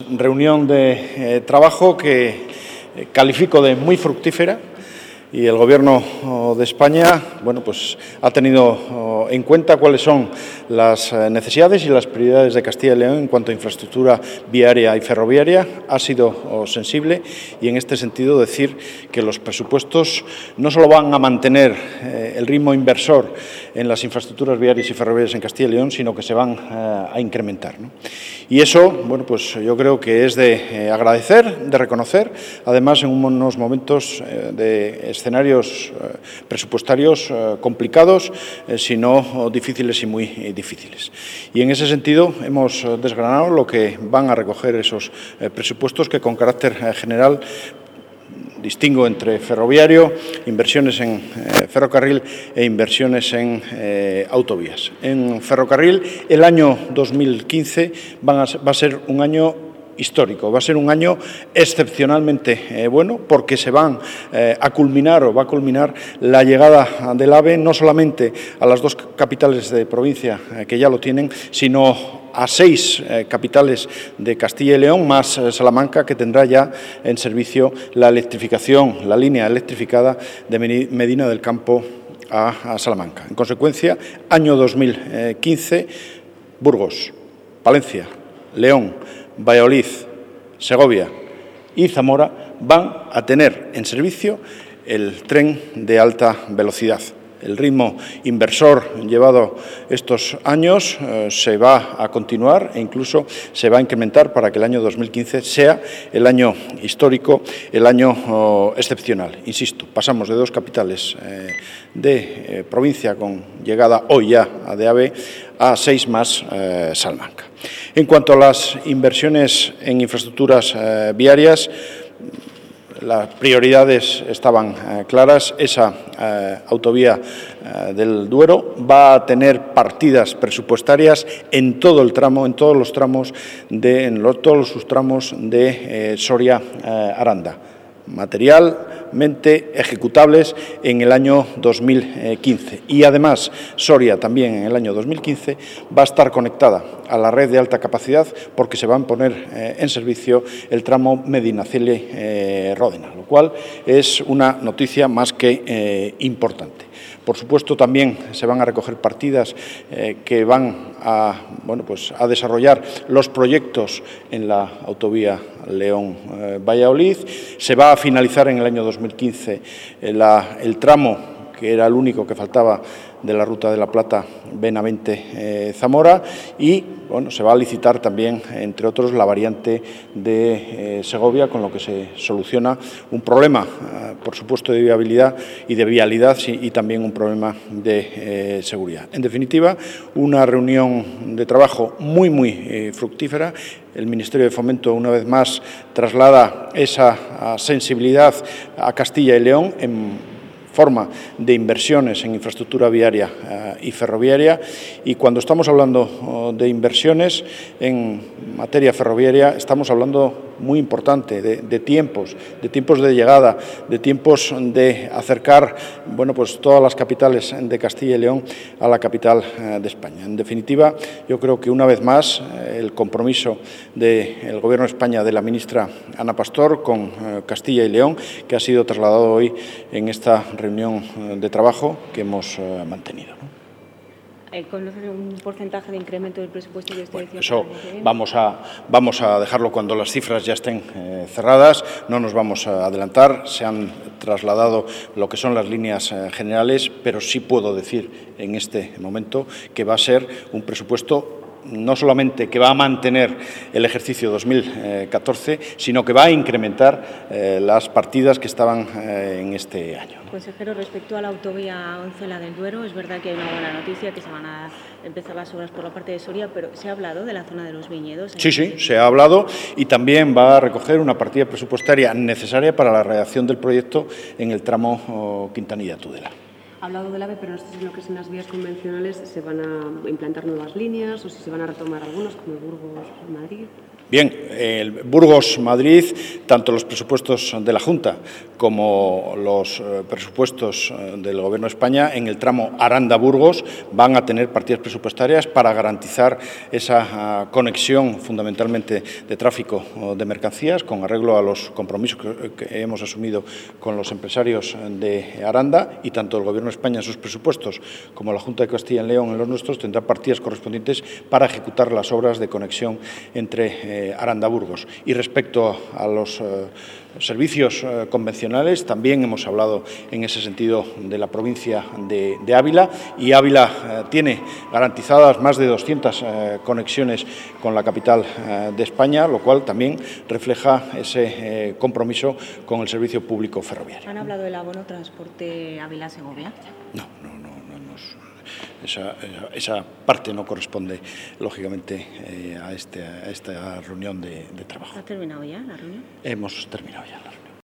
reunión de trabajo que califico de muy fructífera y el Gobierno de España ha tenido en cuenta cuáles son las necesidades y las prioridades de Castilla y León en cuanto a infraestructura viaria y ferroviaria. Ha sido sensible y en este sentido decir que los presupuestos no solo van a mantener el ritmo inversor en las infraestructuras viarias y ferroviarias en Castilla y León, sino que se van a incrementar, ¿no? Y eso, yo creo que es de agradecer, de reconocer, además en unos momentos de escenarios presupuestarios complicados, si no difíciles y muy difíciles. Y en ese sentido hemos desgranado lo que van a recoger esos presupuestos que con carácter general distingo entre ferroviario, inversiones en ferrocarril e inversiones en autovías. En ferrocarril, el año 2015 va a ser un año histórico, va a ser un año excepcionalmente bueno porque se va a culminar la llegada del AVE no solamente a las dos capitales de provincia que ya lo tienen, sino a 6 capitales de Castilla y León, más Salamanca, que tendrá ya en servicio la electrificación, la línea electrificada de Medina del Campo a Salamanca. En consecuencia, año 2015, Burgos, Palencia, León, Valladolid, Segovia y Zamora van a tener en servicio el tren de alta velocidad. El ritmo inversor llevado estos años se va a continuar e incluso se va a incrementar para que el año 2015 sea el año histórico, el año excepcional. Insisto, pasamos de 2 capitales de provincia con llegada hoy ya de AVE a 6 más Salamanca. En cuanto a las inversiones en infraestructuras viarias, las prioridades estaban claras. Esa autovía del Duero va a tener partidas presupuestarias en todo el tramo, en todos los tramos, todos los subtramos de Soria-Aranda, materialmente ejecutables en el año 2015. Y además, Soria también en el año 2015 va a estar conectada a la red de alta capacidad porque se van a poner en servicio el tramo Medinaceli-Ródena, lo cual es una noticia más que importante. Por supuesto, también se van a recoger partidas que van a desarrollar los proyectos en la autovía León-Valladolid. Se va a finalizar en el año 2015 el tramo, que era el único que faltaba, de la Ruta de la Plata Benavente-Zamora y se va a licitar también, entre otros, la variante de Segovia, con lo que se soluciona un problema, por supuesto, de viabilidad y de vialidad y también un problema de seguridad. En definitiva, una reunión de trabajo muy fructífera. El Ministerio de Fomento, una vez más, traslada esa sensibilidad a Castilla y León en forma de inversiones en infraestructura viaria y ferroviaria, y cuando estamos hablando de inversiones en materia ferroviaria estamos hablando muy importante de tiempos de llegada, de tiempos de acercar todas las capitales de Castilla y León a la capital de España. En definitiva, yo creo que una vez más el compromiso del Gobierno de España, de la ministra Ana Pastor, con Castilla y León, que ha sido trasladado hoy en esta reunión de trabajo que hemos mantenido, ¿no? ¿Conocer un porcentaje de incremento del presupuesto que usted decía? Eso vamos a dejarlo cuando las cifras ya estén cerradas, no nos vamos a adelantar. Se han trasladado lo que son las líneas generales, pero sí puedo decir en este momento que va a ser un presupuesto no solamente que va a mantener el ejercicio 2014, sino que va a incrementar las partidas que estaban en este año. Consejero, respecto a la autovía 11, la del Duero, es verdad que hay una buena noticia, que se van a empezar las obras por la parte de Soria, pero ¿se ha hablado de la zona de los viñedos? Sí, se ha hablado y también va a recoger una partida presupuestaria necesaria para la redacción del proyecto en el tramo Quintanilla-Tudela. Ha hablado del AVE, pero no sé si en lo que son las vías convencionales se van a implantar nuevas líneas o si se van a retomar algunas, como Burgos-Madrid. Bien, el Burgos-Madrid, tanto los presupuestos de la Junta como los presupuestos del Gobierno de España en el tramo Aranda-Burgos van a tener partidas presupuestarias para garantizar esa conexión fundamentalmente de tráfico de mercancías con arreglo a los compromisos que hemos asumido con los empresarios de Aranda, y tanto el Gobierno de España en sus presupuestos como la Junta de Castilla y León en los nuestros tendrá partidas correspondientes para ejecutar las obras de conexión entre Aranda-Burgos. Y respecto a los servicios convencionales, también hemos hablado en ese sentido de la provincia de Ávila, y Ávila tiene garantizadas más de 200 conexiones con la capital de España, lo cual también refleja ese compromiso con el servicio público ferroviario. ¿Han hablado del abono transporte Ávila-Segovia? No. Esa parte no corresponde, lógicamente, a esta reunión de trabajo. ¿Ha terminado ya la reunión? Hemos terminado ya la reunión.